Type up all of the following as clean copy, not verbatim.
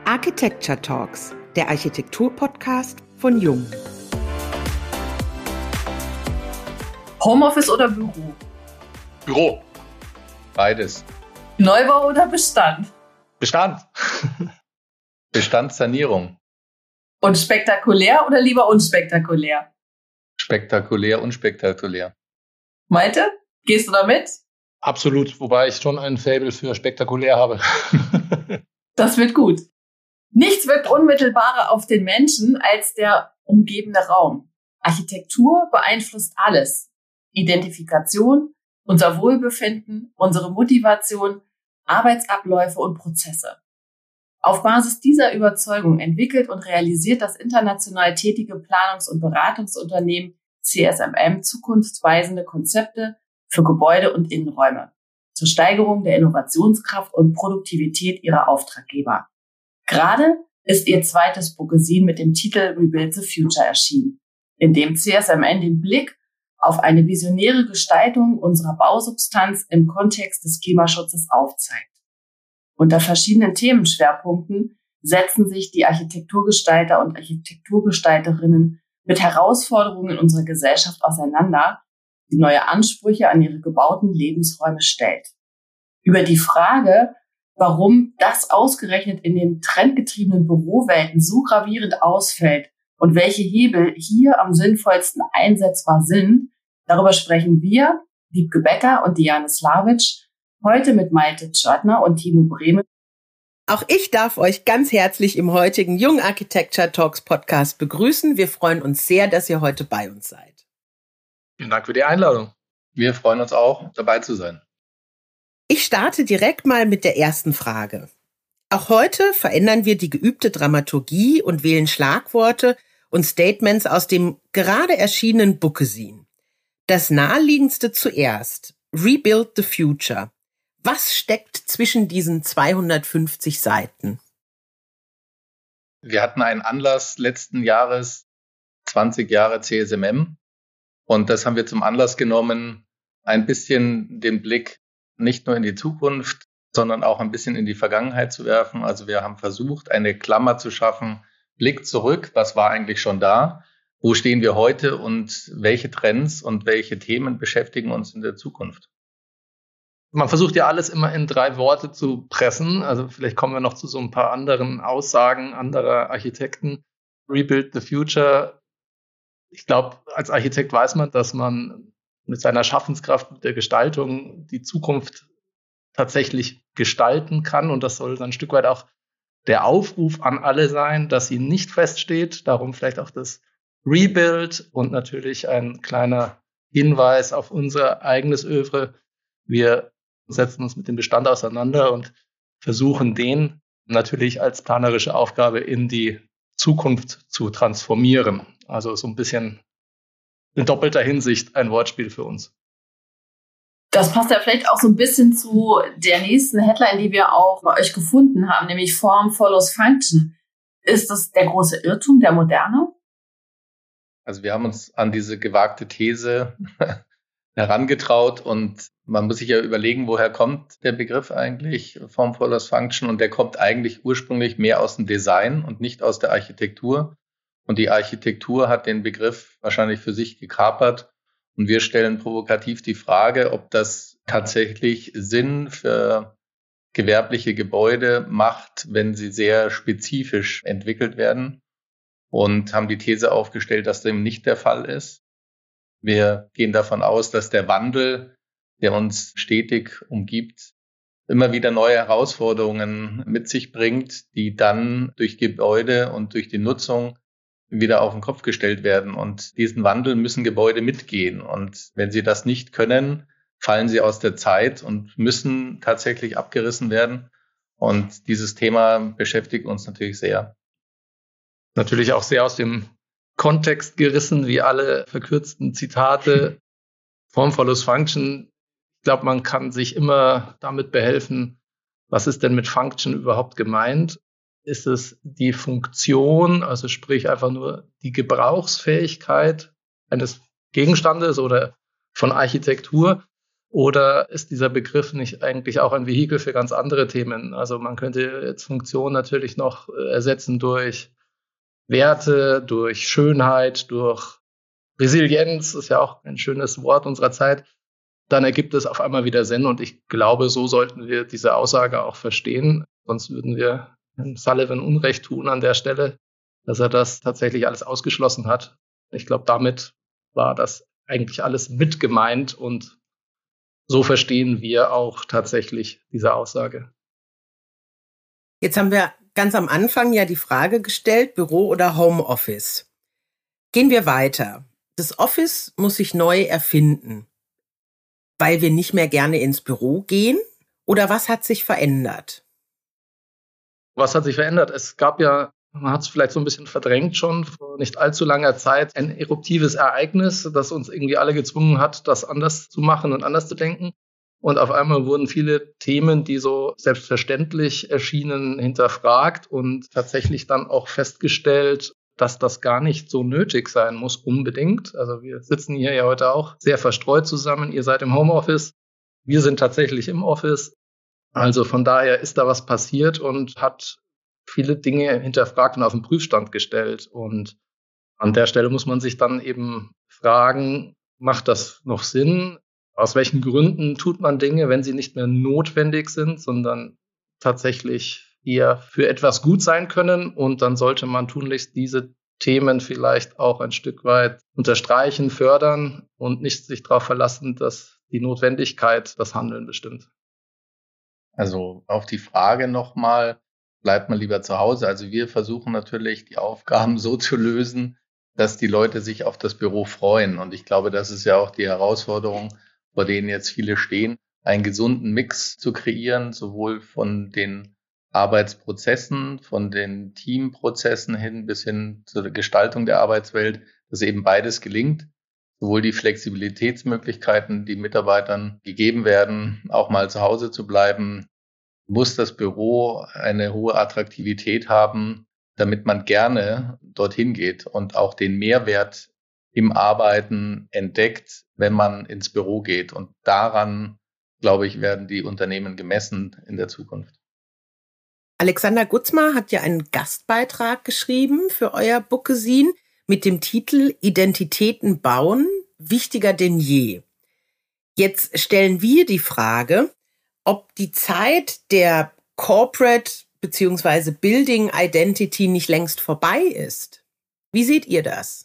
Architecture Talks, der Architektur-Podcast von Jung. Homeoffice oder Büro? Büro. Beides. Neubau oder Bestand? Bestand. Bestandssanierung. Und spektakulär oder lieber unspektakulär? Spektakulär, unspektakulär. Malte, gehst du da mit? Absolut, wobei ich schon ein Faible für spektakulär habe. Das wird gut. Nichts wirkt unmittelbarer auf den Menschen als der umgebende Raum. Architektur beeinflusst alles. Identifikation, unser Wohlbefinden, unsere Motivation, Arbeitsabläufe und Prozesse. Auf Basis dieser Überzeugung entwickelt und realisiert das international tätige Planungs- und Beratungsunternehmen CSMM zukunftsweisende Konzepte für Gebäude und Innenräume zur Steigerung der Innovationskraft und Produktivität ihrer Auftraggeber. Gerade ist ihr zweites Bookesin mit dem Titel Rebuild the Future erschienen, in dem CSMN den Blick auf eine visionäre Gestaltung unserer Bausubstanz im Kontext des Klimaschutzes aufzeigt. Unter verschiedenen Themenschwerpunkten setzen sich die Architekturgestalter und Architekturgestalterinnen mit Herausforderungen in unserer Gesellschaft auseinander, die neue Ansprüche an ihre gebauten Lebensräume stellt. Über die Frage, warum das ausgerechnet in den trendgetriebenen Bürowelten so gravierend ausfällt und welche Hebel hier am sinnvollsten einsetzbar sind, darüber sprechen wir, Wiebke Becker und Diane Slavic, heute mit Malte Tschörtner und Timo Brehme. Auch ich darf euch ganz herzlich im heutigen Jung Architecture Talks Podcast begrüßen. Wir freuen uns sehr, dass ihr heute bei uns seid. Vielen Dank für die Einladung. Wir freuen uns auch, dabei zu sein. Ich starte direkt mal mit der ersten Frage. Auch heute verändern wir die geübte Dramaturgie und wählen Schlagworte und Statements aus dem gerade erschienenen Bookesin. Das naheliegendste zuerst: Rebuild the Future. Was steckt zwischen diesen 250 Seiten? Wir hatten einen Anlass letzten Jahres, 20 Jahre CSMM. Und das haben wir zum Anlass genommen, ein bisschen den Blick nicht nur in die Zukunft, sondern auch ein bisschen in die Vergangenheit zu werfen. Also wir haben versucht, eine Klammer zu schaffen, Blick zurück, was war eigentlich schon da, wo stehen wir heute und welche Trends und welche Themen beschäftigen uns in der Zukunft. Man versucht ja alles immer in 3 Worte zu pressen. Also vielleicht kommen wir noch zu so ein paar anderen Aussagen anderer Architekten. Rebuild the Future. Ich glaube, als Architekt weiß man, dass man mit seiner Schaffenskraft, mit der Gestaltung die Zukunft tatsächlich gestalten kann. Und das soll dann ein Stück weit auch der Aufruf an alle sein, dass sie nicht feststeht. Darum vielleicht auch das Rebuild und natürlich ein kleiner Hinweis auf unser eigenes Œuvre. Wir setzen uns mit dem Bestand auseinander und versuchen, den natürlich als planerische Aufgabe in die Zukunft zu transformieren. Also so ein bisschen in doppelter Hinsicht ein Wortspiel für uns. Das passt ja vielleicht auch so ein bisschen zu der nächsten Headline, die wir auch bei euch gefunden haben, nämlich Form follows Function. Ist das der große Irrtum der Moderne? Also wir haben uns an diese gewagte These herangetraut und man muss sich ja überlegen, woher kommt der Begriff eigentlich, Form follows Function, und der kommt eigentlich ursprünglich mehr aus dem Design und nicht aus der Architektur. Und die Architektur hat den Begriff wahrscheinlich für sich gekapert. Und wir stellen provokativ die Frage, ob das tatsächlich Sinn für gewerbliche Gebäude macht, wenn sie sehr spezifisch entwickelt werden, und haben die These aufgestellt, dass dem nicht der Fall ist. Wir gehen davon aus, dass der Wandel, der uns stetig umgibt, immer wieder neue Herausforderungen mit sich bringt, die dann durch Gebäude und durch die Nutzung wieder auf den Kopf gestellt werden. Und diesen Wandel müssen Gebäude mitgehen. Und wenn sie das nicht können, fallen sie aus der Zeit und müssen tatsächlich abgerissen werden. Und dieses Thema beschäftigt uns natürlich sehr. Natürlich auch sehr aus dem Kontext gerissen, wie alle verkürzten Zitate. Form follows Function. Ich glaube, man kann sich immer damit behelfen, was ist denn mit Function überhaupt gemeint? Ist es die Funktion, also sprich einfach nur die Gebrauchsfähigkeit eines Gegenstandes oder von Architektur? Oder ist dieser Begriff nicht eigentlich auch ein Vehikel für ganz andere Themen? Also man könnte jetzt Funktion natürlich noch ersetzen durch Werte, durch Schönheit, durch Resilienz, ist ja auch ein schönes Wort unserer Zeit. Dann ergibt es auf einmal wieder Sinn. Und ich glaube, so sollten wir diese Aussage auch verstehen. Sonst würden wir Sullivan Unrecht tun an der Stelle, dass er das tatsächlich alles ausgeschlossen hat. Ich glaube, damit war das eigentlich alles mit gemeint und so verstehen wir auch tatsächlich diese Aussage. Jetzt haben wir ganz am Anfang ja die Frage gestellt, Büro oder Homeoffice. Gehen wir weiter. Das Office muss sich neu erfinden, weil wir nicht mehr gerne ins Büro gehen? Oder was hat sich verändert? Was hat sich verändert? Es gab ja, man hat es vielleicht so ein bisschen verdrängt schon, vor nicht allzu langer Zeit ein eruptives Ereignis, das uns irgendwie alle gezwungen hat, das anders zu machen und anders zu denken. Und auf einmal wurden viele Themen, die so selbstverständlich erschienen, hinterfragt und tatsächlich dann auch festgestellt, dass das gar nicht so nötig sein muss unbedingt. Also wir sitzen hier ja heute auch sehr verstreut zusammen. Ihr seid im Homeoffice, wir sind tatsächlich im Office. Also von daher ist da was passiert und hat viele Dinge hinterfragt und auf den Prüfstand gestellt. Und an der Stelle muss man sich dann eben fragen, macht das noch Sinn? Aus welchen Gründen tut man Dinge, wenn sie nicht mehr notwendig sind, sondern tatsächlich eher für etwas gut sein können? Und dann sollte man tunlichst diese Themen vielleicht auch ein Stück weit unterstreichen, fördern und nicht sich darauf verlassen, dass die Notwendigkeit das Handeln bestimmt. Also auf die Frage nochmal, bleibt man lieber zu Hause? Also wir versuchen natürlich, die Aufgaben so zu lösen, dass die Leute sich auf das Büro freuen. Und ich glaube, das ist ja auch die Herausforderung, vor denen jetzt viele stehen, einen gesunden Mix zu kreieren, sowohl von den Arbeitsprozessen, von den Teamprozessen hin bis hin zur Gestaltung der Arbeitswelt, dass eben beides gelingt. Sowohl die Flexibilitätsmöglichkeiten, die Mitarbeitern gegeben werden, auch mal zu Hause zu bleiben, muss das Büro eine hohe Attraktivität haben, damit man gerne dorthin geht und auch den Mehrwert im Arbeiten entdeckt, wenn man ins Büro geht. Und daran, glaube ich, werden die Unternehmen gemessen in der Zukunft. Alexander Gutzma hat ja einen Gastbeitrag geschrieben für euer Bookesin mit dem Titel Identitäten bauen, wichtiger denn je. Jetzt stellen wir die Frage, ob die Zeit der Corporate bzw. Building Identity nicht längst vorbei ist. Wie seht ihr das?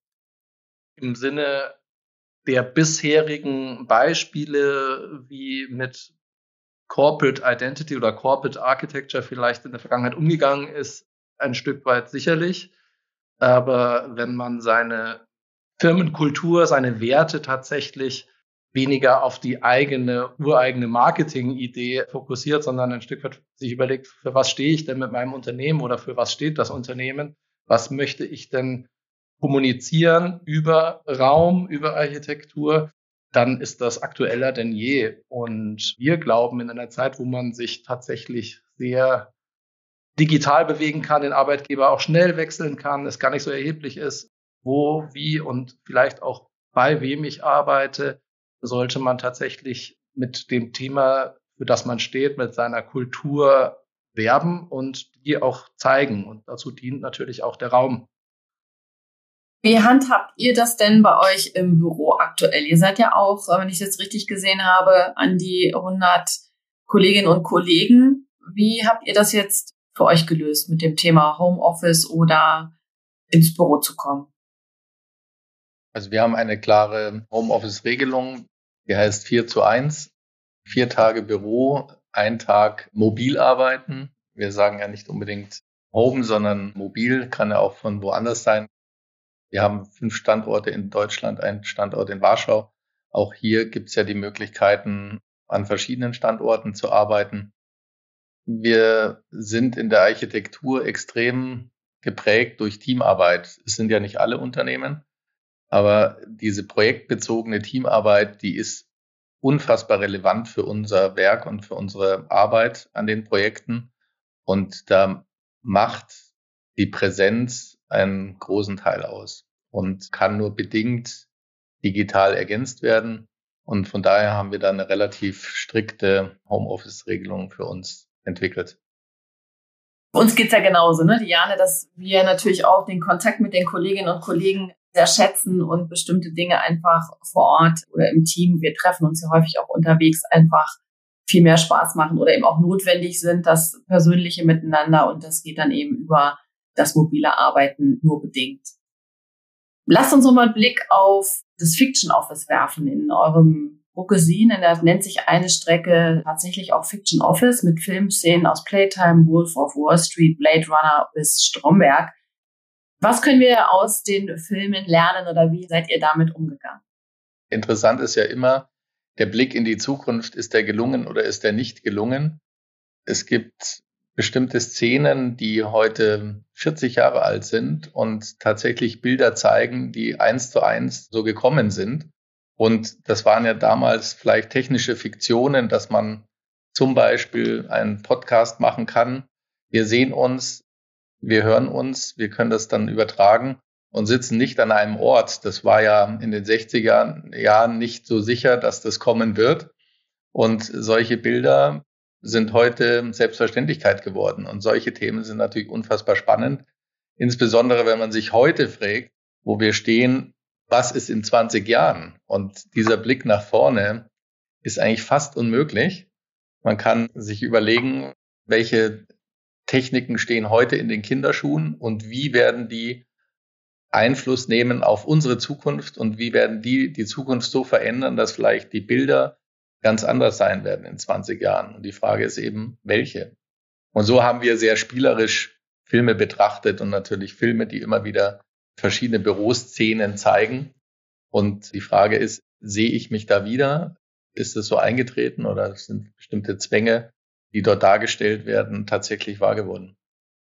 Im Sinne der bisherigen Beispiele, wie mit Corporate Identity oder Corporate Architecture vielleicht in der Vergangenheit umgegangen ist, ein Stück weit sicherlich. Aber wenn man seine Firmenkultur, seine Werte tatsächlich weniger auf die ureigene Marketing-Idee fokussiert, sondern ein Stück weit sich überlegt, für was stehe ich denn mit meinem Unternehmen oder für was steht das Unternehmen? Was möchte ich denn kommunizieren über Raum, über Architektur? Dann ist das aktueller denn je. Und wir glauben, in einer Zeit, wo man sich tatsächlich sehr digital bewegen kann, den Arbeitgeber auch schnell wechseln kann, es gar nicht so erheblich ist, wo, wie und vielleicht auch bei wem ich arbeite, sollte man tatsächlich mit dem Thema, für das man steht, mit seiner Kultur werben und die auch zeigen. Und dazu dient natürlich auch der Raum. Wie handhabt ihr das denn bei euch im Büro aktuell? Ihr seid ja auch, wenn ich es jetzt richtig gesehen habe, an die 100 Kolleginnen und Kollegen. Wie habt ihr das jetzt für euch gelöst mit dem Thema Homeoffice oder ins Büro zu kommen? Also wir haben eine klare Homeoffice-Regelung, die heißt 4:1. 4 Tage Büro, 1 Tag mobil arbeiten. Wir sagen ja nicht unbedingt Home, sondern mobil, kann ja auch von woanders sein. Wir haben 5 Standorte in Deutschland, einen Standort in Warschau. Auch hier gibt es ja die Möglichkeiten, an verschiedenen Standorten zu arbeiten. Wir sind in der Architektur extrem geprägt durch Teamarbeit. Es sind ja nicht alle Unternehmen, aber diese projektbezogene Teamarbeit, die ist unfassbar relevant für unser Werk und für unsere Arbeit an den Projekten. Und da macht die Präsenz einen großen Teil aus und kann nur bedingt digital ergänzt werden. Und von daher haben wir da eine relativ strikte Homeoffice-Regelung für uns entwickelt. Uns geht's ja genauso, ne, Diane, dass wir natürlich auch den Kontakt mit den Kolleginnen und Kollegen sehr schätzen und bestimmte Dinge einfach vor Ort oder im Team, wir treffen uns ja häufig auch unterwegs, einfach viel mehr Spaß machen oder eben auch notwendig sind, das persönliche Miteinander, und das geht dann eben über das mobile Arbeiten nur bedingt. Lasst uns nochmal einen Blick auf das Fiction Office werfen. In eurem Buch gesehen, da nennt sich eine Strecke tatsächlich auch Fiction Office mit Filmszenen aus Playtime, Wolf of Wall Street, Blade Runner bis Stromberg. Was können wir aus den Filmen lernen oder wie seid ihr damit umgegangen? Interessant ist ja immer, der Blick in die Zukunft, ist der gelungen oder ist der nicht gelungen? Es gibt bestimmte Szenen, die heute 40 Jahre alt sind und tatsächlich Bilder zeigen, die 1:1 so gekommen sind. Und das waren ja damals vielleicht technische Fiktionen, dass man zum Beispiel einen Podcast machen kann. Wir sehen uns, wir hören uns, wir können das dann übertragen und sitzen nicht an einem Ort. Das war ja in den 60er Jahren nicht so sicher, dass das kommen wird. Und solche Bilder sind heute Selbstverständlichkeit geworden. Und solche Themen sind natürlich unfassbar spannend. Insbesondere, wenn man sich heute fragt, wo wir stehen, was ist in 20 Jahren? Und dieser Blick nach vorne ist eigentlich fast unmöglich. Man kann sich überlegen, welche Techniken stehen heute in den Kinderschuhen und wie werden die Einfluss nehmen auf unsere Zukunft und wie werden die Zukunft so verändern, dass vielleicht die Bilder ganz anders sein werden in 20 Jahren. Und die Frage ist eben, welche? Und so haben wir sehr spielerisch Filme betrachtet und natürlich Filme, die immer wieder verschiedene Büroszenen zeigen. Und die Frage ist, sehe ich mich da wieder? Ist es so eingetreten oder sind bestimmte Zwänge, die dort dargestellt werden, tatsächlich wahr geworden?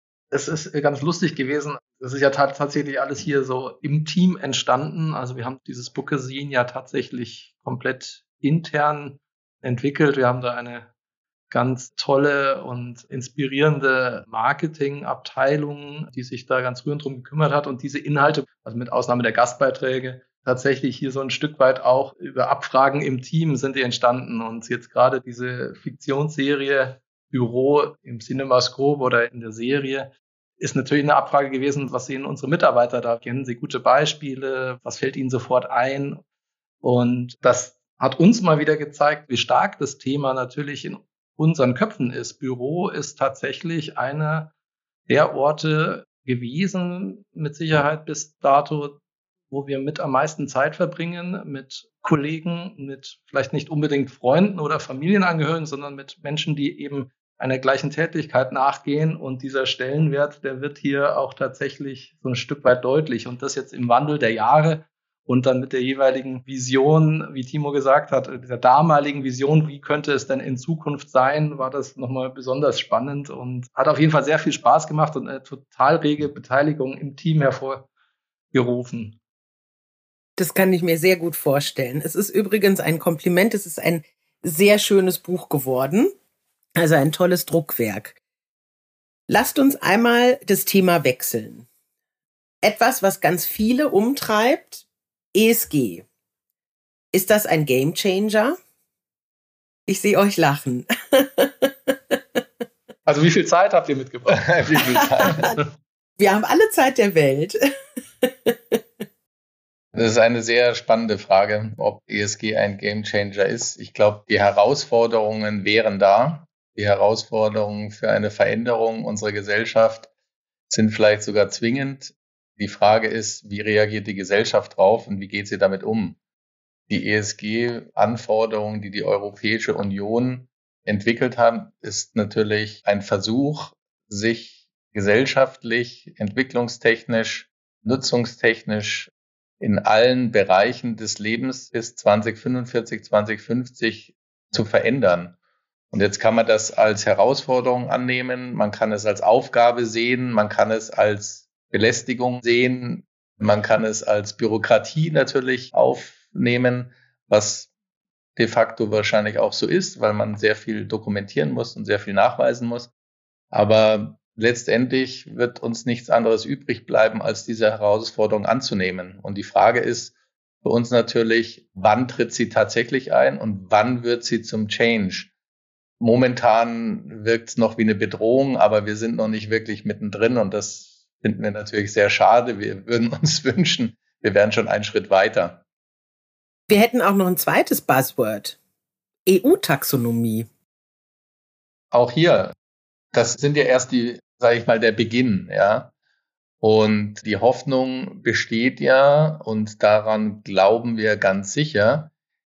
Es ist ganz lustig gewesen. Das ist ja tatsächlich alles hier so im Team entstanden. Also wir haben dieses Bookazine ja tatsächlich komplett intern entwickelt. Wir haben da eine ganz tolle und inspirierende Marketingabteilung, die sich da ganz rührend drum gekümmert hat und diese Inhalte, also mit Ausnahme der Gastbeiträge, tatsächlich hier so ein Stück weit auch über Abfragen im Team sind die entstanden. Und jetzt gerade diese Fiktionsserie Büro im CinemaScope oder in der Serie ist natürlich eine Abfrage gewesen, was sehen unsere Mitarbeiter da? Kennen sie gute Beispiele? Was fällt ihnen sofort ein? Und das hat uns mal wieder gezeigt, wie stark das Thema natürlich in unseren Köpfen ist. Büro ist tatsächlich einer der Orte gewesen, mit Sicherheit bis dato, wo wir mit am meisten Zeit verbringen, mit Kollegen, mit vielleicht nicht unbedingt Freunden oder Familienangehörigen, sondern mit Menschen, die eben einer gleichen Tätigkeit nachgehen. Und dieser Stellenwert, der wird hier auch tatsächlich so ein Stück weit deutlich. Und das jetzt im Wandel der Jahre und dann mit der jeweiligen Vision, wie Timo gesagt hat, der damaligen Vision, wie könnte es denn in Zukunft sein, war das nochmal besonders spannend und hat auf jeden Fall sehr viel Spaß gemacht und eine total rege Beteiligung im Team hervorgerufen. Das kann ich mir sehr gut vorstellen. Es ist übrigens ein Kompliment. Es ist ein sehr schönes Buch geworden. Also ein tolles Druckwerk. Lasst uns einmal das Thema wechseln. Etwas, was ganz viele umtreibt, ESG. Ist das ein Gamechanger? Ich sehe euch lachen. Also wie viel Zeit habt ihr mitgebracht? Wie viel Zeit? Wir haben alle Zeit der Welt. Das ist eine sehr spannende Frage, ob ESG ein Gamechanger ist. Ich glaube, die Herausforderungen wären da. Die Herausforderungen für eine Veränderung unserer Gesellschaft sind vielleicht sogar zwingend. Die Frage ist, wie reagiert die Gesellschaft drauf und wie geht sie damit um? Die ESG-Anforderungen, die die Europäische Union entwickelt hat, ist natürlich ein Versuch, sich gesellschaftlich, entwicklungstechnisch, nutzungstechnisch in allen Bereichen des Lebens bis 2045, 2050 zu verändern. Und jetzt kann man das als Herausforderung annehmen, man kann es als Aufgabe sehen, man kann es als Belästigung sehen, man kann es als Bürokratie natürlich aufnehmen, was de facto wahrscheinlich auch so ist, weil man sehr viel dokumentieren muss und sehr viel nachweisen muss. Aber letztendlich wird uns nichts anderes übrig bleiben, als diese Herausforderung anzunehmen. Und die Frage ist, für uns natürlich, wann tritt sie tatsächlich ein und wann wird sie zum Change? Momentan wirkt es noch wie eine Bedrohung, aber wir sind noch nicht wirklich mittendrin und das finden wir natürlich sehr schade. Wir würden uns wünschen, wir wären schon einen Schritt weiter. Wir hätten auch noch ein zweites Buzzword. EU-Taxonomie. Auch hier, das sind ja erst der Beginn, ja. Und die Hoffnung besteht ja, und daran glauben wir ganz sicher,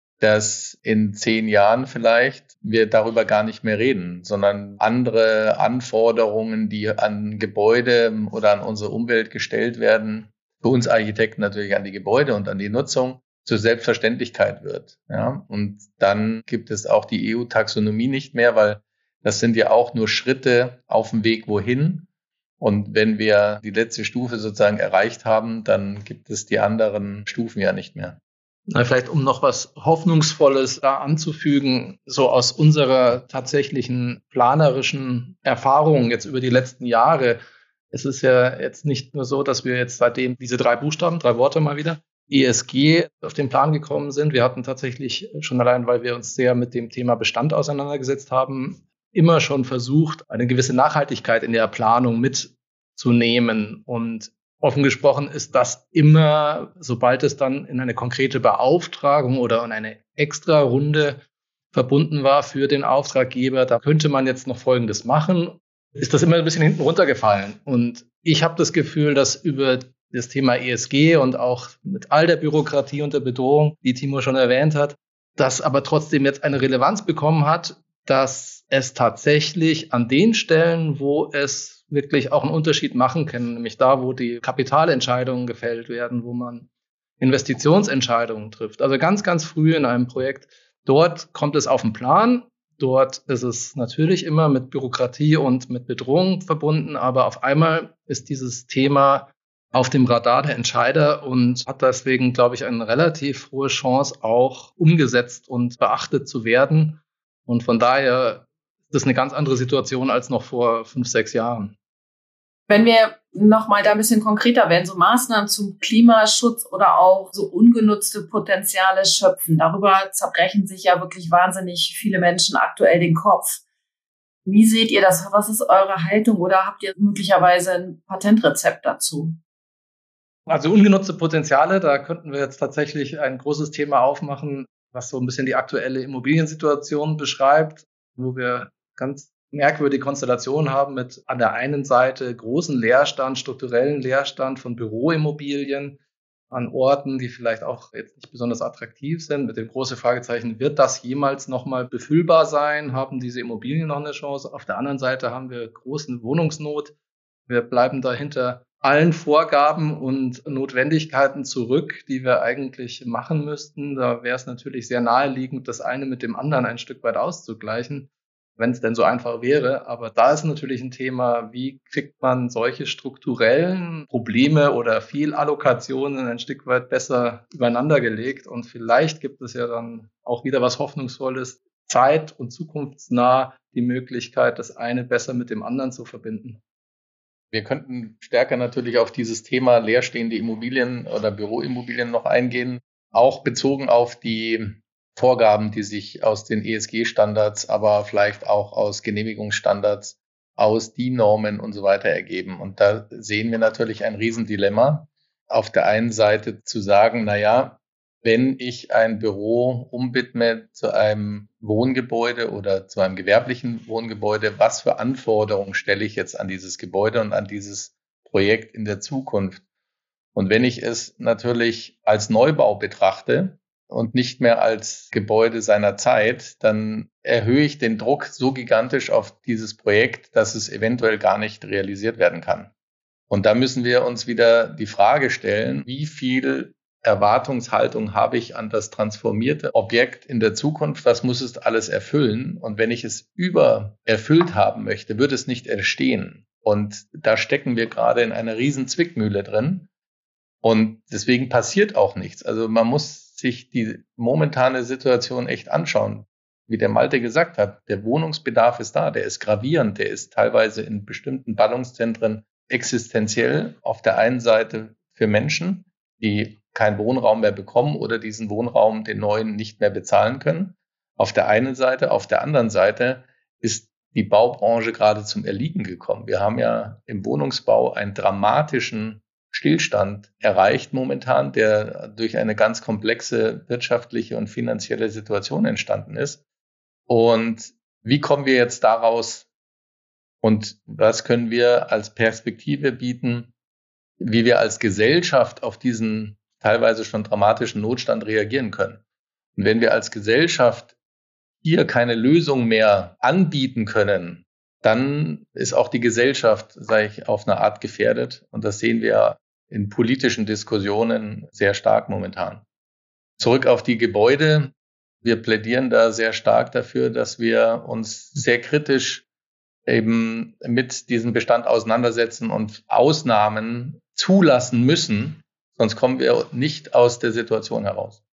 dass in 10 Jahren vielleicht wir darüber gar nicht mehr reden, sondern andere Anforderungen, die an Gebäude oder an unsere Umwelt gestellt werden, für uns Architekten natürlich an die Gebäude und an die Nutzung, zur Selbstverständlichkeit wird. Ja? Und dann gibt es auch die EU-Taxonomie nicht mehr, weil das sind ja auch nur Schritte auf dem Weg wohin. Und wenn wir die letzte Stufe sozusagen erreicht haben, dann gibt es die anderen Stufen ja nicht mehr. Na, vielleicht um noch was Hoffnungsvolles da anzufügen, so aus unserer tatsächlichen planerischen Erfahrung jetzt über die letzten Jahre. Es ist ja jetzt nicht nur so, dass wir jetzt seitdem diese 3 Buchstaben, 3 Worte mal wieder, ESG auf den Plan gekommen sind. Wir hatten tatsächlich schon allein, weil wir uns sehr mit dem Thema Bestand auseinandergesetzt haben, immer schon versucht, eine gewisse Nachhaltigkeit in der Planung mitzunehmen. Und offen gesprochen ist das immer, sobald es dann in eine konkrete Beauftragung oder in eine Extra-Runde verbunden war für den Auftraggeber, da könnte man jetzt noch Folgendes machen, ist das immer ein bisschen hinten runtergefallen. Und ich habe das Gefühl, dass über das Thema ESG und auch mit all der Bürokratie und der Bedrohung, die Timo schon erwähnt hat, das aber trotzdem jetzt eine Relevanz bekommen hat, dass es tatsächlich an den Stellen, wo es wirklich auch einen Unterschied machen kann, nämlich da, wo die Kapitalentscheidungen gefällt werden, wo man Investitionsentscheidungen trifft. Also ganz, ganz früh in einem Projekt, dort kommt es auf den Plan. Dort ist es natürlich immer mit Bürokratie und mit Bedrohung verbunden, aber auf einmal ist dieses Thema auf dem Radar der Entscheider und hat deswegen, glaube ich, eine relativ hohe Chance, auch umgesetzt und beachtet zu werden. Und von daher ist das eine ganz andere Situation als noch vor 5, 6 Jahren. Wenn wir nochmal da ein bisschen konkreter werden, so Maßnahmen zum Klimaschutz oder auch so ungenutzte Potenziale schöpfen, darüber zerbrechen sich ja wirklich wahnsinnig viele Menschen aktuell den Kopf. Wie seht ihr das? Was ist eure Haltung oder habt ihr möglicherweise ein Patentrezept dazu? Also ungenutzte Potenziale, da könnten wir jetzt tatsächlich ein großes Thema aufmachen, was so ein bisschen die aktuelle Immobiliensituation beschreibt, wo wir ganz merkwürdige Konstellationen haben mit an der einen Seite großen Leerstand, strukturellen Leerstand von Büroimmobilien an Orten, die vielleicht auch jetzt nicht besonders attraktiv sind, mit dem großen Fragezeichen, wird das jemals nochmal befüllbar sein? Haben diese Immobilien noch eine Chance? Auf der anderen Seite haben wir großen Wohnungsnot. Wir bleiben dahinter allen Vorgaben und Notwendigkeiten zurück, die wir eigentlich machen müssten. Da wäre es natürlich sehr naheliegend, das eine mit dem anderen ein Stück weit auszugleichen, wenn es denn so einfach wäre. Aber da ist natürlich ein Thema, wie kriegt man solche strukturellen Probleme oder Fehlallokationen ein Stück weit besser übereinander gelegt. Und vielleicht gibt es ja dann auch wieder was Hoffnungsvolles, zeit- und zukunftsnah die Möglichkeit, das eine besser mit dem anderen zu verbinden. Wir könnten stärker natürlich auf dieses Thema leerstehende Immobilien oder Büroimmobilien noch eingehen, auch bezogen auf die Vorgaben, die sich aus den ESG-Standards, aber vielleicht auch aus Genehmigungsstandards, aus DIN-Normen und so weiter ergeben. Und da sehen wir natürlich ein Riesendilemma. Auf der einen Seite zu sagen, wenn ich ein Büro umwidme zu einem Wohngebäude oder zu einem gewerblichen Wohngebäude, was für Anforderungen stelle ich jetzt an dieses Gebäude und an dieses Projekt in der Zukunft? Und wenn ich es natürlich als Neubau betrachte und nicht mehr als Gebäude seiner Zeit, dann erhöhe ich den Druck so gigantisch auf dieses Projekt, dass es eventuell gar nicht realisiert werden kann. Und da müssen wir uns wieder die Frage stellen, wie viel Erwartungshaltung habe ich an das transformierte Objekt in der Zukunft? Was muss es alles erfüllen? Und wenn ich es übererfüllt haben möchte, wird es nicht entstehen. Und da stecken wir gerade in einer riesen Zwickmühle drin. Und deswegen passiert auch nichts. Also man muss sich die momentane Situation echt anschauen. Wie der Malte gesagt hat, der Wohnungsbedarf ist da, der ist gravierend, der ist teilweise in bestimmten Ballungszentren existenziell. Auf der einen Seite für Menschen, die keinen Wohnraum mehr bekommen oder diesen Wohnraum, den neuen, nicht mehr bezahlen können. Auf der einen Seite. Auf der anderen Seite ist die Baubranche gerade zum Erliegen gekommen. Wir haben ja im Wohnungsbau einen dramatischen Stillstand erreicht momentan, der durch eine ganz komplexe wirtschaftliche und finanzielle Situation entstanden ist. Und wie kommen wir jetzt daraus und was können wir als Perspektive bieten, wie wir als Gesellschaft auf diesen teilweise schon dramatischen Notstand reagieren können? Und wenn wir als Gesellschaft hier keine Lösung mehr anbieten können, dann ist auch die Gesellschaft, sage ich, auf eine Art gefährdet. Und das sehen wir in politischen Diskussionen sehr stark momentan. Zurück auf die Gebäude. Wir plädieren da sehr stark dafür, dass wir uns sehr kritisch eben mit diesem Bestand auseinandersetzen und Ausnahmen zulassen müssen. Sonst kommen wir nicht aus der Situation heraus.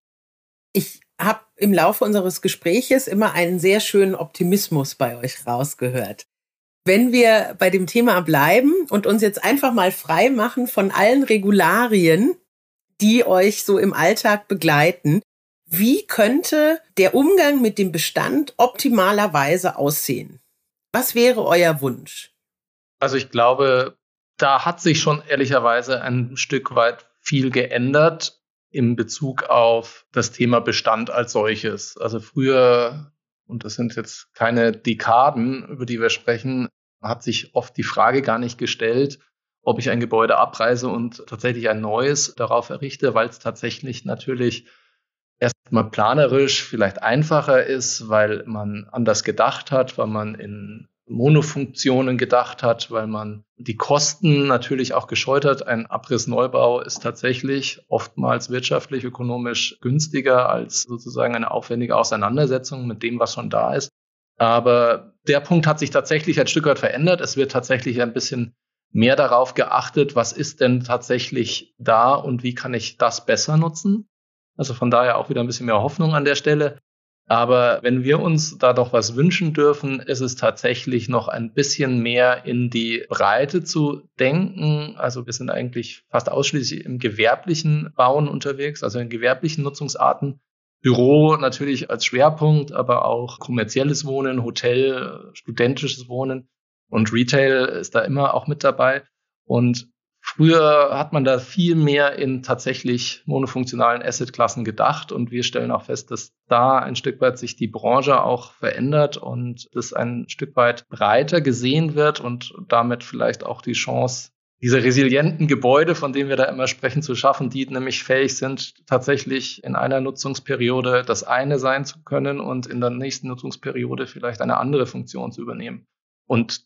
Ich habe im Laufe unseres Gespräches immer einen sehr schönen Optimismus bei euch rausgehört. Wenn wir bei dem Thema bleiben und uns jetzt einfach mal frei machen von allen Regularien, die euch so im Alltag begleiten, wie könnte der Umgang mit dem Bestand optimalerweise aussehen? Was wäre euer Wunsch? Also ich glaube, da hat sich schon ehrlicherweise ein Stück weit viel geändert in Bezug auf das Thema Bestand als solches. Also früher, und das sind jetzt keine Dekaden, über die wir sprechen, hat sich oft die Frage gar nicht gestellt, ob ich ein Gebäude abreiße und tatsächlich ein neues darauf errichte, weil es tatsächlich natürlich erstmal planerisch vielleicht einfacher ist, weil man anders gedacht hat, weil man in Monofunktionen gedacht hat, weil man die Kosten natürlich auch gescheut hat. Ein Abrissneubau ist tatsächlich oftmals wirtschaftlich, ökonomisch günstiger als sozusagen eine aufwendige Auseinandersetzung mit dem, was schon da ist. Aber der Punkt hat sich tatsächlich ein Stück weit verändert. Es wird tatsächlich ein bisschen mehr darauf geachtet, was ist denn tatsächlich da und wie kann ich das besser nutzen. Also von daher auch wieder ein bisschen mehr Hoffnung an der Stelle. Aber wenn wir uns da doch was wünschen dürfen, ist es tatsächlich noch ein bisschen mehr in die Breite zu denken. Also wir sind eigentlich fast ausschließlich im gewerblichen Bauen unterwegs, also in gewerblichen Nutzungsarten. Büro natürlich als Schwerpunkt, aber auch kommerzielles Wohnen, Hotel, studentisches Wohnen und Retail ist da immer auch mit dabei. Und früher hat man da viel mehr in tatsächlich monofunktionalen Assetklassen gedacht und wir stellen auch fest, dass da ein Stück weit sich die Branche auch verändert und das ein Stück weit breiter gesehen wird und damit vielleicht auch die Chance, diese resilienten Gebäude, von denen wir da immer sprechen, zu schaffen, die nämlich fähig sind, tatsächlich in einer Nutzungsperiode das eine sein zu können und in der nächsten Nutzungsperiode vielleicht eine andere Funktion zu übernehmen. Und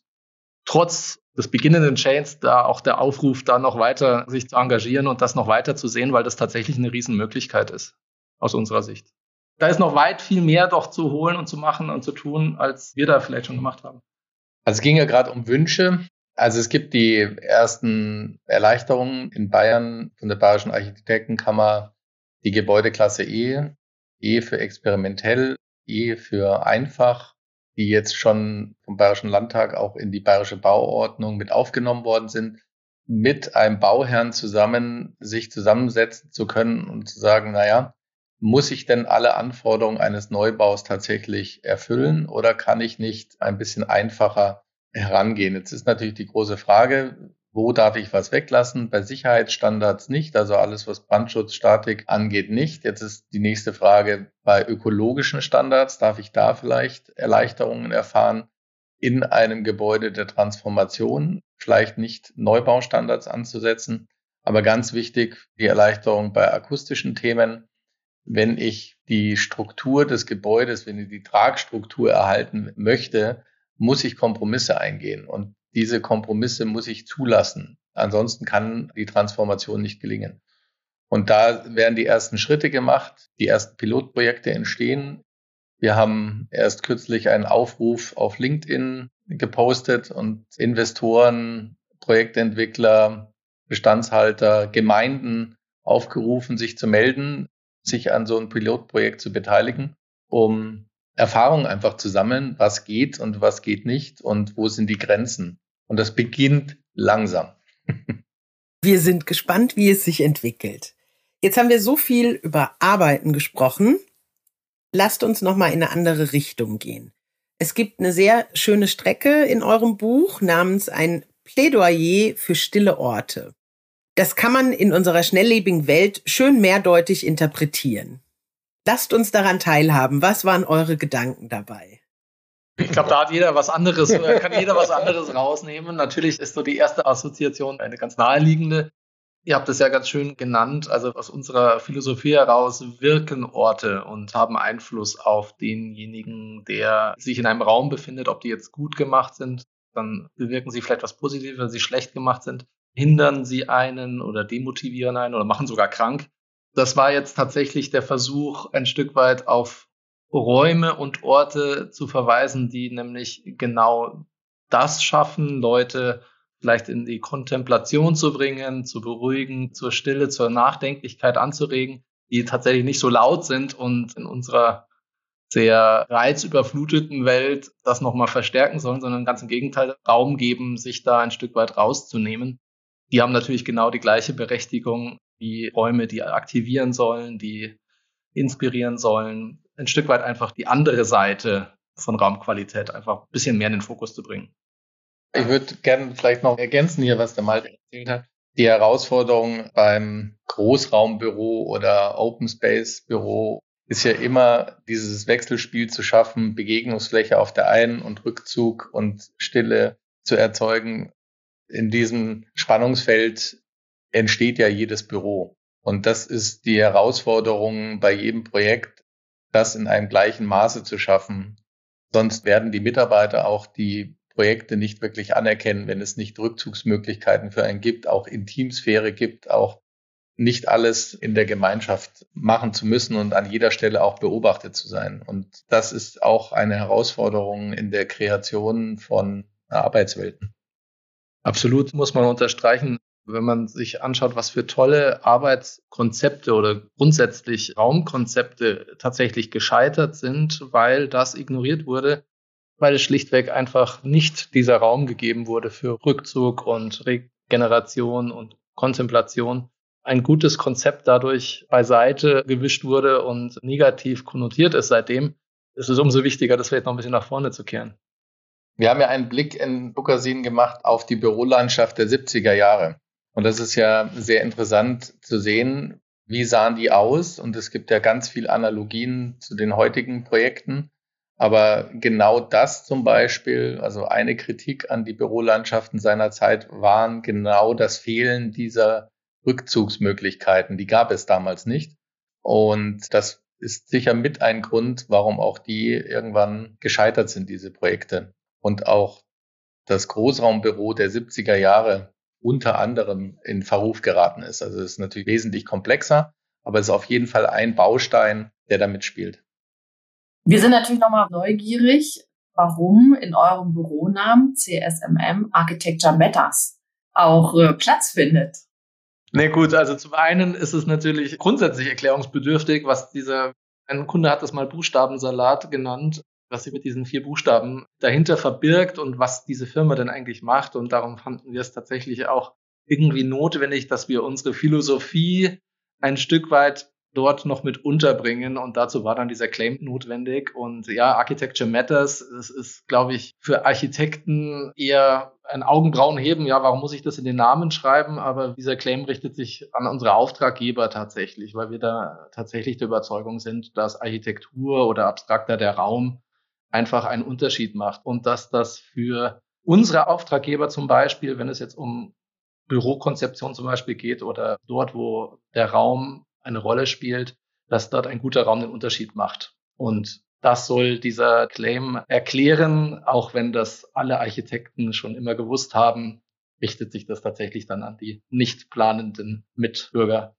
trotz des beginnenden Chains da auch der Aufruf, da noch weiter sich zu engagieren und das noch weiter zu sehen, weil das tatsächlich eine Riesenmöglichkeit ist, aus unserer Sicht. Da ist noch weit viel mehr doch zu holen und zu machen und zu tun, als wir da vielleicht schon gemacht haben. Also es ging ja gerade um Wünsche. Also es gibt die ersten Erleichterungen in Bayern von der Bayerischen Architektenkammer, die Gebäudeklasse E, E für experimentell, E für einfach, die jetzt schon vom Bayerischen Landtag auch in die Bayerische Bauordnung mit aufgenommen worden sind, mit einem Bauherrn zusammen sich zusammensetzen zu können und zu sagen, naja, muss ich denn alle Anforderungen eines Neubaus tatsächlich erfüllen oder kann ich nicht ein bisschen einfacher herangehen? Jetzt ist natürlich die große Frage, wo darf ich was weglassen? Bei Sicherheitsstandards nicht, also alles, was Brandschutz, Statik angeht, nicht. Jetzt ist die nächste Frage, bei ökologischen Standards, darf ich da vielleicht Erleichterungen erfahren in einem Gebäude der Transformation, vielleicht nicht Neubaustandards anzusetzen, aber ganz wichtig, die Erleichterung bei akustischen Themen. Wenn ich die Struktur des Gebäudes, wenn ich die Tragstruktur erhalten möchte, muss ich Kompromisse eingehen und diese Kompromisse muss ich zulassen. Ansonsten kann die Transformation nicht gelingen. Und da werden die ersten Schritte gemacht, die ersten Pilotprojekte entstehen. Wir haben erst kürzlich einen Aufruf auf LinkedIn gepostet und Investoren, Projektentwickler, Bestandshalter, Gemeinden aufgerufen, sich zu melden, sich an so einem Pilotprojekt zu beteiligen, um Erfahrungen einfach zu sammeln, was geht und was geht nicht und wo sind die Grenzen. Und das beginnt langsam. Wir sind gespannt, wie es sich entwickelt. Jetzt haben wir so viel über Arbeiten gesprochen. Lasst uns noch mal in eine andere Richtung gehen. Es gibt eine sehr schöne Strecke in eurem Buch namens ein Plädoyer für stille Orte. Das kann man in unserer schnelllebigen Welt schön mehrdeutig interpretieren. Lasst uns daran teilhaben. Was waren eure Gedanken dabei? Ich glaube, da kann jeder was anderes rausnehmen. Natürlich ist so die erste Assoziation eine ganz naheliegende. Ihr habt es ja ganz schön genannt, also aus unserer Philosophie heraus wirken Orte und haben Einfluss auf denjenigen, der sich in einem Raum befindet, ob die jetzt gut gemacht sind, dann bewirken sie vielleicht was Positives, wenn sie schlecht gemacht sind, hindern sie einen oder demotivieren einen oder machen sogar krank. Das war jetzt tatsächlich der Versuch, ein Stück weit auf Räume und Orte zu verweisen, die nämlich genau das schaffen, Leute vielleicht in die Kontemplation zu bringen, zu beruhigen, zur Stille, zur Nachdenklichkeit anzuregen, die tatsächlich nicht so laut sind und in unserer sehr reizüberfluteten Welt das nochmal verstärken sollen, sondern ganz im Gegenteil Raum geben, sich da ein Stück weit rauszunehmen. Die haben natürlich genau die gleiche Berechtigung wie Räume, die aktivieren sollen, die inspirieren sollen, ein Stück weit einfach die andere Seite von Raumqualität einfach ein bisschen mehr in den Fokus zu bringen. Ich würde gerne vielleicht noch ergänzen hier, was der Malte erzählt hat. Die Herausforderung beim Großraumbüro oder Open Space Büro ist ja immer dieses Wechselspiel zu schaffen, Begegnungsfläche auf der einen und Rückzug und Stille zu erzeugen. In diesem Spannungsfeld entsteht ja jedes Büro. Und das ist die Herausforderung bei jedem Projekt, das in einem gleichen Maße zu schaffen. Sonst werden die Mitarbeiter auch die Projekte nicht wirklich anerkennen, wenn es nicht Rückzugsmöglichkeiten für einen gibt, auch Intimsphäre gibt, auch nicht alles in der Gemeinschaft machen zu müssen und an jeder Stelle auch beobachtet zu sein. Und das ist auch eine Herausforderung in der Kreation von Arbeitswelten. Absolut, muss man unterstreichen. Wenn man sich anschaut, was für tolle Arbeitskonzepte oder grundsätzlich Raumkonzepte tatsächlich gescheitert sind, weil das ignoriert wurde, weil es schlichtweg einfach nicht dieser Raum gegeben wurde für Rückzug und Regeneration und Kontemplation. Ein gutes Konzept dadurch beiseite gewischt wurde und negativ konnotiert ist seitdem, ist es umso wichtiger, das vielleicht noch ein bisschen nach vorne zu kehren. Wir haben ja einen Blick in Booker-Scene gemacht auf die Bürolandschaft der 70er Jahre. Und das ist ja sehr interessant zu sehen, wie sahen die aus. Und es gibt ja ganz viel Analogien zu den heutigen Projekten. Aber genau das zum Beispiel, also eine Kritik an die Bürolandschaften seiner Zeit, waren genau das Fehlen dieser Rückzugsmöglichkeiten. Die gab es damals nicht. Und das ist sicher mit ein Grund, warum auch die irgendwann gescheitert sind, diese Projekte. Und auch das Großraumbüro der 70er Jahre unter anderem in Verruf geraten ist. Also es ist natürlich wesentlich komplexer, aber es ist auf jeden Fall ein Baustein, der da mitspielt. Wir sind natürlich nochmal neugierig, warum in eurem Büronamen CSMM Architecture Matters auch Platz findet. Nee, gut, also zum einen ist es natürlich grundsätzlich erklärungsbedürftig, ein Kunde hat das mal Buchstabensalat genannt, was sich mit diesen 4 Buchstaben dahinter verbirgt und was diese Firma denn eigentlich macht. Und darum fanden wir es tatsächlich auch irgendwie notwendig, dass wir unsere Philosophie ein Stück weit dort noch mit unterbringen. Und dazu war dann dieser Claim notwendig. Und ja, Architecture Matters, das ist, glaube ich, für Architekten eher ein Augenbrauenheben. Ja, warum muss ich das in den Namen schreiben? Aber dieser Claim richtet sich an unsere Auftraggeber tatsächlich, weil wir da tatsächlich der Überzeugung sind, dass Architektur oder abstrakter der Raum einfach einen Unterschied macht. Und dass das für unsere Auftraggeber zum Beispiel, wenn es jetzt um Bürokonzeption zum Beispiel geht oder dort, wo der Raum eine Rolle spielt, dass dort ein guter Raum den Unterschied macht. Und das soll dieser Claim erklären, auch wenn das alle Architekten schon immer gewusst haben, richtet sich das tatsächlich dann an die nicht planenden Mitbürger.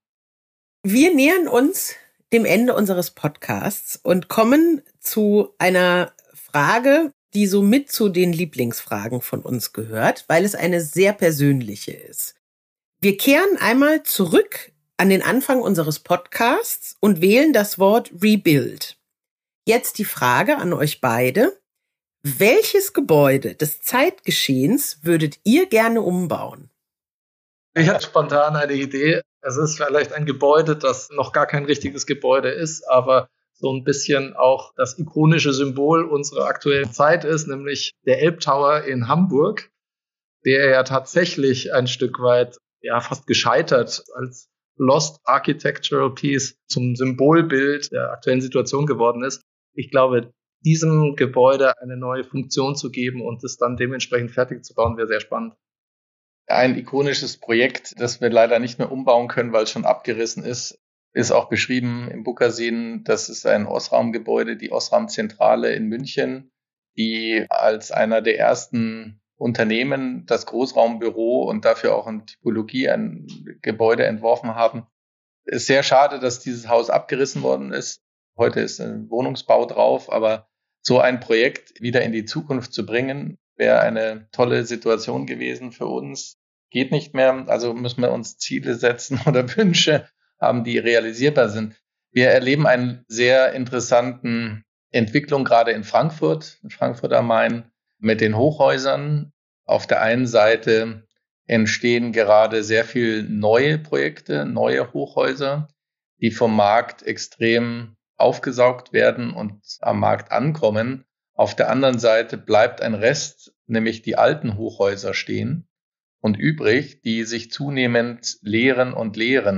Wir nähern uns dem Ende unseres Podcasts und kommen zu einer Frage, die so mit zu den Lieblingsfragen von uns gehört, weil es eine sehr persönliche ist. Wir kehren einmal zurück an den Anfang unseres Podcasts und wählen das Wort Rebuild. Jetzt die Frage an euch beide. Welches Gebäude des Zeitgeschehens würdet ihr gerne umbauen? Ich hatte spontan eine Idee. Es ist vielleicht ein Gebäude, das noch gar kein richtiges Gebäude ist, aber so ein bisschen auch das ikonische Symbol unserer aktuellen Zeit ist, nämlich der Elbtower in Hamburg, der ja tatsächlich ein Stück weit fast gescheitert als Lost Architectural Piece zum Symbolbild der aktuellen Situation geworden ist. Ich glaube, diesem Gebäude eine neue Funktion zu geben und es dann dementsprechend fertig zu bauen, wäre sehr spannend. Ein ikonisches Projekt, das wir leider nicht mehr umbauen können, weil es schon abgerissen ist auch beschrieben im Booker-Scene. Das ist ein Osram-Gebäude, die Osram-Zentrale in München, die als einer der ersten Unternehmen das Großraumbüro und dafür auch in Typologie ein Gebäude entworfen haben. Es ist sehr schade, dass dieses Haus abgerissen worden ist. Heute ist ein Wohnungsbau drauf, aber so ein Projekt wieder in die Zukunft zu bringen, wäre eine tolle Situation gewesen für uns. Geht nicht mehr, also müssen wir uns Ziele setzen oder Wünsche haben, die realisierbar sind. Wir erleben eine sehr interessanten Entwicklung gerade in Frankfurt am Main, mit den Hochhäusern. Auf der einen Seite entstehen gerade sehr viel neue Projekte, neue Hochhäuser, die vom Markt extrem aufgesaugt werden und am Markt ankommen. Auf der anderen Seite bleibt ein Rest, nämlich die alten Hochhäuser stehen und übrig, die sich zunehmend leeren und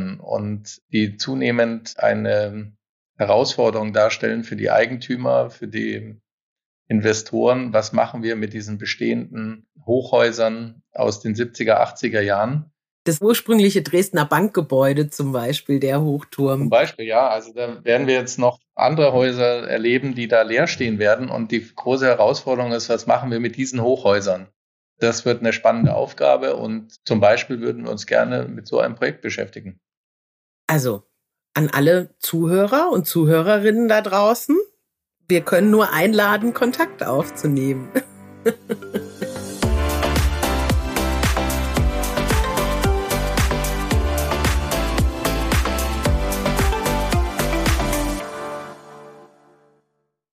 die zunehmend eine Herausforderung darstellen für die Eigentümer, für die Investoren. Was machen wir mit diesen bestehenden Hochhäusern aus den 70er, 80er Jahren? Das ursprüngliche Dresdner Bankgebäude zum Beispiel, der Hochturm. Zum Beispiel, ja. Also da werden wir jetzt noch andere Häuser erleben, die da leer stehen werden. Und die große Herausforderung ist, was machen wir mit diesen Hochhäusern? Das wird eine spannende Aufgabe und zum Beispiel würden wir uns gerne mit so einem Projekt beschäftigen. Also an alle Zuhörer und Zuhörerinnen da draußen, wir können nur einladen, Kontakt aufzunehmen.